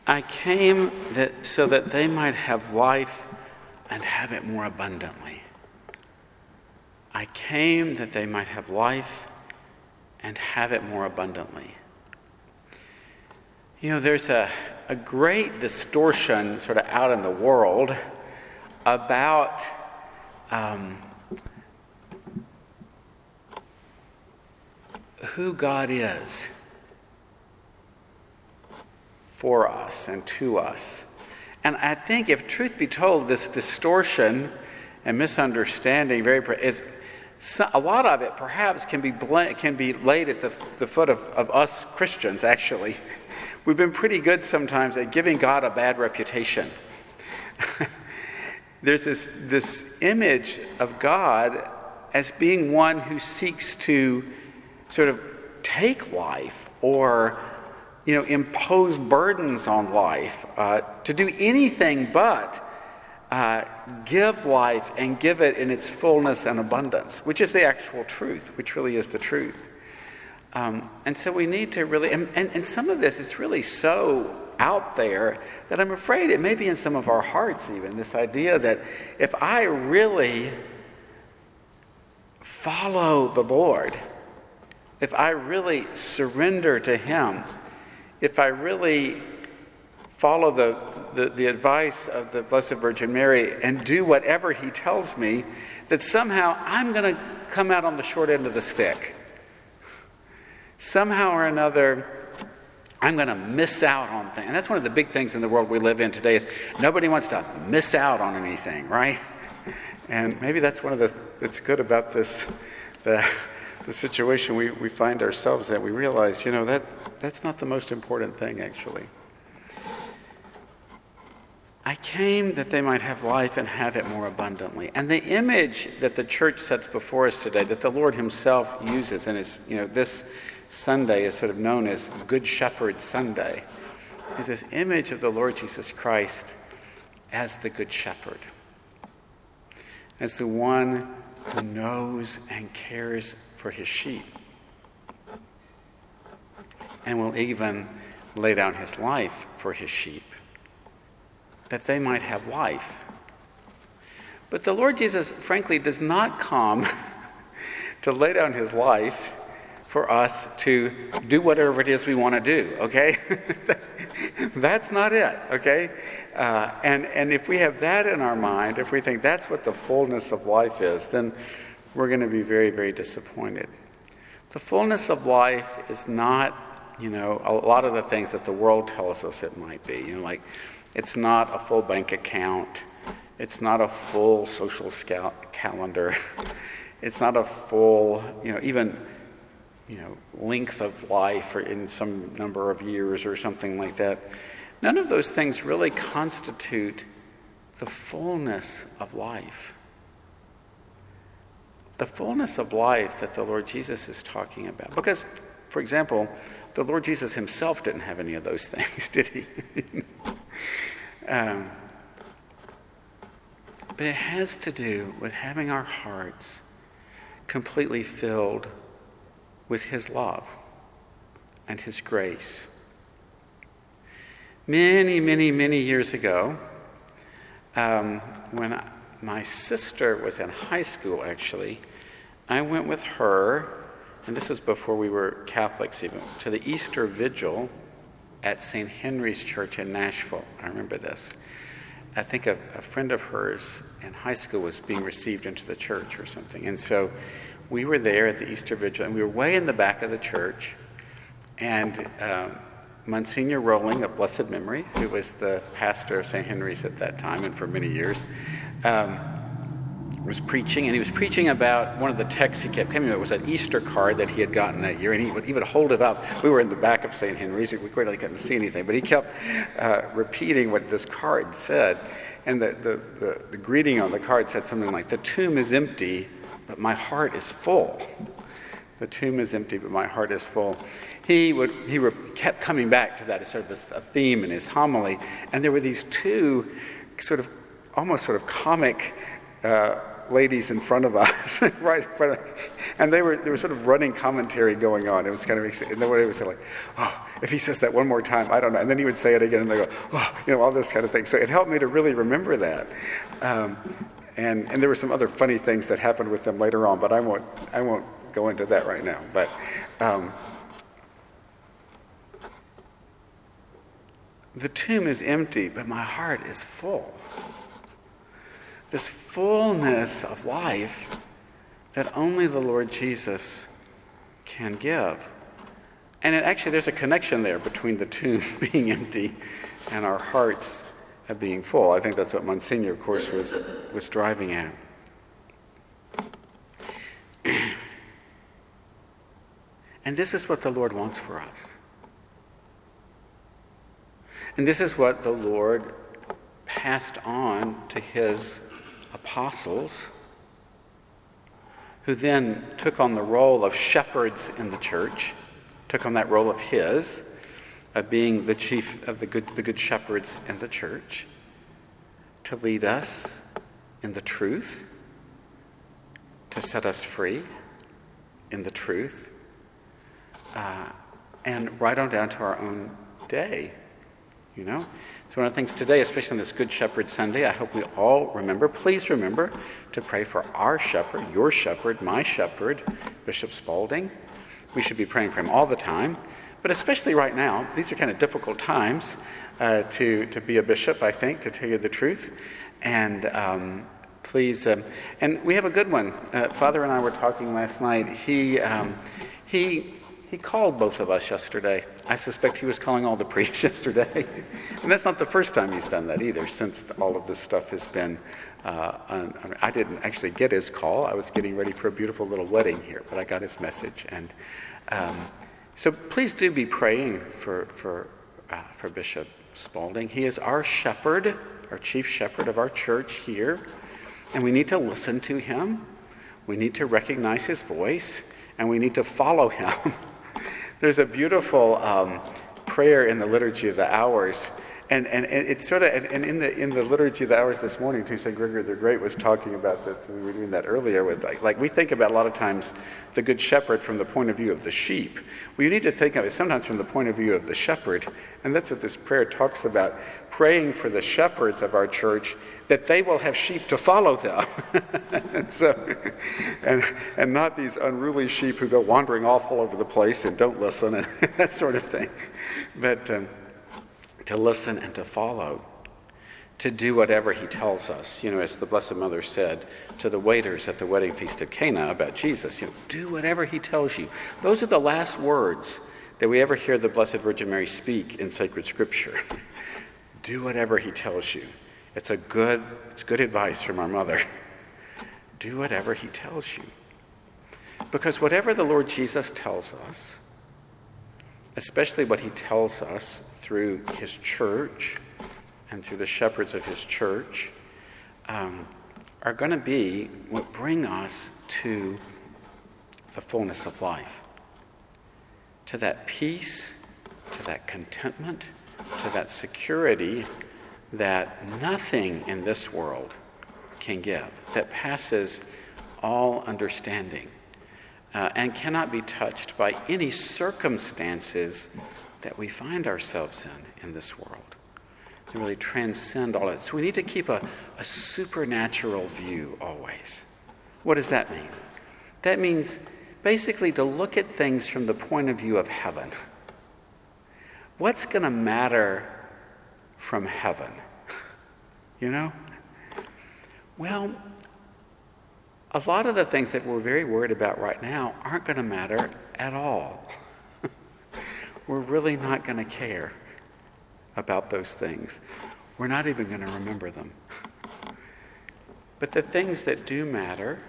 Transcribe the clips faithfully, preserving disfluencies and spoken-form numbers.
I came that so that they might have life and have it more abundantly. I came that they might have life and have it more abundantly. You know, there's a, a great distortion sort of out in the world about um, who God is for us and to us. And I think, if truth be told, this distortion and misunderstanding very is so, a lot of it perhaps can be bl- can be laid at the, the foot of, of us Christians. Actually, we've been pretty good sometimes at giving God a bad reputation. There's this this image of God as being one who seeks to sort of take life or, you know, impose burdens on life, uh, to do anything but uh, give life and give it in its fullness and abundance, which is the actual truth, which really is the truth. Um, and so we need to really, and, and, and some of this is really so out there that I'm afraid it may be in some of our hearts even, this idea that if I really follow the Lord, if I really surrender to Him, if I really follow the, the, the advice of the Blessed Virgin Mary and do whatever He tells me, that somehow I'm going to come out on the short end of the stick. Somehow or another, I'm going to miss out on things. And that's one of the big things in the world we live in today is nobody wants to miss out on anything, right? And maybe that's one of the that's good about this, the, the situation we, we find ourselves in. We realize, you know, that that's not the most important thing, actually. I came that they might have life and have it more abundantly. And the image that the church sets before us today, that the Lord Himself uses, and is, you know, this Sunday is sort of known as Good Shepherd Sunday, is this image of the Lord Jesus Christ as the Good Shepherd, as the one who knows and cares for His sheep, and will even lay down His life for His sheep, that they might have life. But the Lord Jesus, frankly, does not come to lay down His life for us to do whatever it is we want to do, okay? That's not it, okay? Uh, and, and if we have that in our mind, if we think that's what the fullness of life is, then we're going to be very, very disappointed. The fullness of life is not, you know, a lot of the things that the world tells us it might be. You know, like, it's not a full bank account. It's not a full social scal- calendar. It's not a full, you know, even, you know, length of life or in some number of years or something like that. None of those things really constitute the fullness of life. The fullness of life that the Lord Jesus is talking about. Because, for example, the Lord Jesus Himself didn't have any of those things, did He? um, but it has to do with having our hearts completely filled with His love and His grace. Many, many, many years ago, um, when I, my sister was in high school, actually, I went with her, and this was before we were Catholics even, to the Easter Vigil at Saint Henry's Church in Nashville. I remember this. I think a, a friend of hers in high school was being received into the church or something. And so we were there at the Easter Vigil, and we were way in the back of the church. And um, Monsignor Rowling, of blessed memory, who was the pastor of Saint Henry's at that time and for many years, um, was preaching, and he was preaching about one of the texts he kept coming to. It was an Easter card that he had gotten that year, and he would, he would hold it up. We were in the back of Saint Henry's, we clearly couldn't see anything, but he kept uh, repeating what this card said. And the, the, the, the greeting on the card said something like, "The tomb is empty, but my heart is full." The tomb is empty, but my heart is full. He would he re- kept coming back to that as sort of a theme in his homily, and there were these two sort of almost sort of comic uh, ladies in front of us, right? And they were there was sort of running commentary going on. It was kind of exciting. And then they would say like, "Oh, if he says that one more time, I don't know." And then he would say it again, and they go, "Oh," you know, all this kind of thing. So it helped me to really remember that. Um, and and there were some other funny things that happened with them later on, but I won't I won't go into that right now. But um, the tomb is empty, but my heart is full. This fullness of life that only the Lord Jesus can give. And it actually, there's a connection there between the tomb being empty and our hearts being full. I think that's what Monsignor, of course, was, was driving at. And this is what the Lord wants for us. And this is what the Lord passed on to his apostles, who then took on the role of shepherds in the church, took on that role of his, of being the chief of the good, the good shepherds in the church, to lead us in the truth, to set us free in the truth, uh, and right on down to our own day, you know? So one of the things today, especially on this Good Shepherd Sunday, I hope we all remember, please remember to pray for our shepherd, your shepherd, my shepherd, Bishop Spaulding. We should be praying for him all the time, but especially right now. These are kind of difficult times uh, to, to be a bishop, I think, to tell you the truth. And um, please, um, and we have a good one. Uh, Father and I were talking last night. He, um, he, he called both of us yesterday. I suspect he was calling all the priests yesterday. And that's not the first time he's done that either, since all of this stuff has been, uh, un- I, mean, I didn't actually get his call. I was getting ready for a beautiful little wedding here, but I got his message. And um, so please do be praying for, for, uh, for Bishop Spaulding. He is our shepherd, our chief shepherd of our church here. And we need to listen to him. We need to recognize his voice, and we need to follow him. There's a beautiful um, prayer in the Liturgy of the Hours, and, and, and it's sort of, and, and in the in the Liturgy of the Hours this morning too, Saint Gregory the Great was talking about this, and we were doing that earlier, with like, like we think about a lot of times the Good Shepherd from the point of view of the sheep. Well, you need to think of it sometimes from the point of view of the shepherd, and that's what this prayer talks about, praying for the shepherds of our church, that they will have sheep to follow them. and so, and and not these unruly sheep who go wandering off all over the place and don't listen and that sort of thing. But um, to listen and to follow, to do whatever he tells us. You know, as the Blessed Mother said to the waiters at the wedding feast of Cana about Jesus, you know, do whatever he tells you. Those are the last words that we ever hear the Blessed Virgin Mary speak in sacred scripture. Do whatever he tells you. It's a good, it's good advice from our mother. Do whatever he tells you. Because whatever the Lord Jesus tells us, especially what he tells us through his church and through the shepherds of his church, um, are going to be what bring us to the fullness of life, to that peace, to that contentment, to that security that nothing in this world can give, that passes all understanding, uh, and cannot be touched by any circumstances that we find ourselves in in this world. To really transcend all that. So we need to keep a, a supernatural view always. What does that mean? That means basically to look at things from the point of view of heaven. What's going to matter from heaven? You know? Well, a lot of the things that we're very worried about right now aren't going to matter at all. We're really not going to care about those things. We're not even going to remember them. But the things that do matter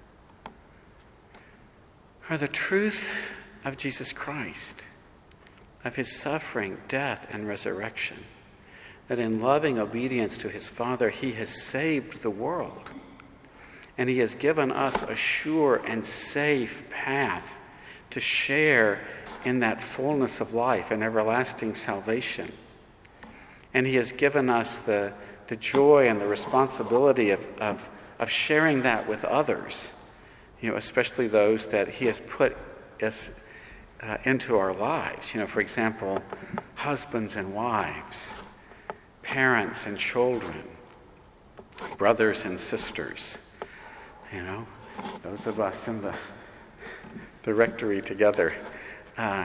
are the truth of Jesus Christ, of his suffering, death, and resurrection. That in loving obedience to his Father, he has saved the world. And he has given us a sure and safe path to share in that fullness of life and everlasting salvation. And he has given us the, the joy and the responsibility of, of, of sharing that with others, you know, especially those that he has put us uh, into our lives. You know, for example, husbands and wives, parents and children, brothers and sisters, you know, those of us in the, the rectory together, uh,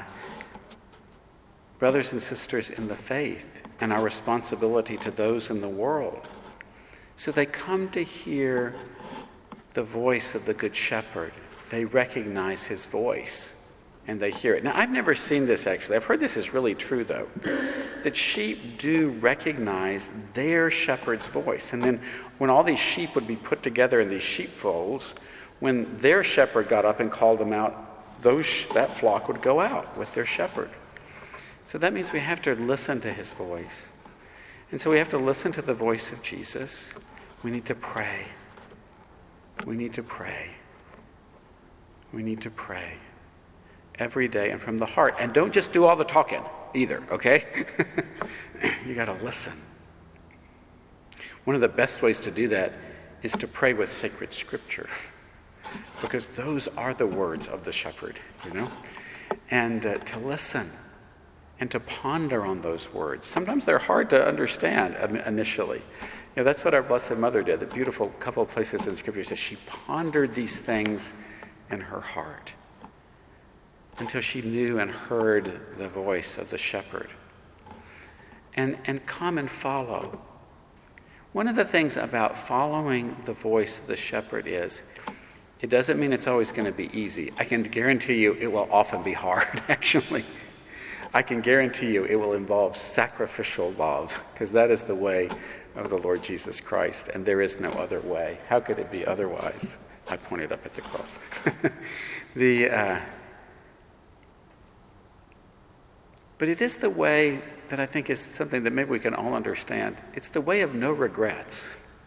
brothers and sisters in the faith, and our responsibility to those in the world. So they come to hear the voice of the Good Shepherd. They recognize his voice, and they hear it. Now, I've never seen this actually. I've heard this is really true, though, that sheep do recognize their shepherd's voice. And then when all these sheep would be put together in these sheepfolds, when their shepherd got up and called them out, those that flock would go out with their shepherd. So that means we have to listen to his voice. And so we have to listen to the voice of Jesus. We need to pray. We need to pray. We need to pray every day and from the heart. And don't just do all the talking either, okay? You got to listen. One of the best ways to do that is to pray with sacred scripture, because those are the words of the shepherd, you know? And uh, to listen and to ponder on those words. Sometimes they're hard to understand initially. You know, that's what our Blessed Mother did. The beautiful couple of places in Scripture says she pondered these things in her heart until she knew and heard the voice of the shepherd. And, and come and follow. One of the things about following the voice of the shepherd is it doesn't mean it's always going to be easy. I can guarantee you it will often be hard, actually. I can guarantee you it will involve sacrificial love, because that is the way of the Lord Jesus Christ, and there is no other way. How could it be otherwise? I pointed up at the cross. the, uh, but it is the way that I think is something that maybe we can all understand. It's the way of no regrets.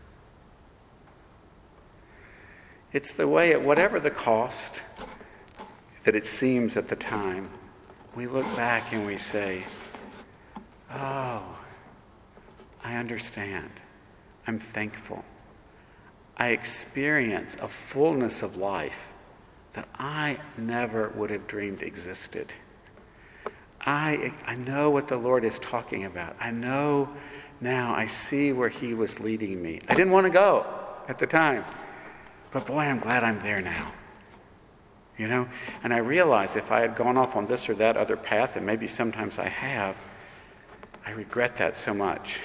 It's the way, at whatever the cost that it seems at the time, we look back and we say, oh, I understand. I'm thankful. I experience a fullness of life that I never would have dreamed existed. I, I know what the Lord is talking about. I know now, I see where he was leading me. I didn't want to go at the time, but boy, I'm glad I'm there now. You know, and I realize if I had gone off on this or that other path, and maybe sometimes I have, I regret that so much.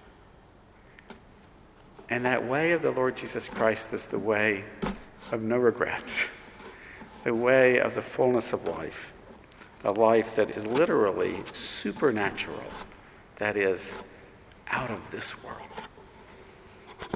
And that way of the Lord Jesus Christ is the way of no regrets, the way of the fullness of life, a life that is literally supernatural, that is out of this world.